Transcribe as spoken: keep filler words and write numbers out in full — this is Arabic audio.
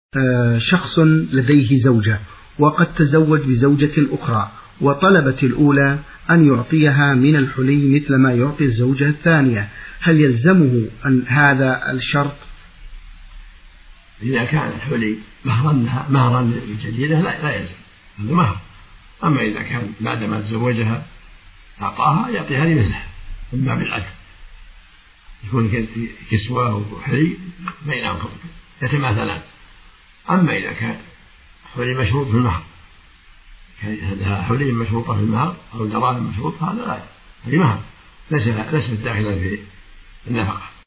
شخص لديه زوجة وقد تزوج بزوجة أخرى وطلبت الأولى أن يعطيها من الحلي مثل ما يعطي الزوجة الثانية، هل يلزمه أن هذا الشرط؟ إذا كان الحلي مهرا مهرا للجديدة لا, لا يلزم، هذا مهر. أما إذا كان بعدما تزوجها أعطاها يعطيها لمثلها من باب العدل، يكون كسوة وحلي بينهم يتماثلان. أما إذا كان حلي مشروط في المهر، هذا حلي مشروطة في المهر أو دراهم مشروطة، هذا لا، هذه مهر ليس ليست داخلا في النفقة.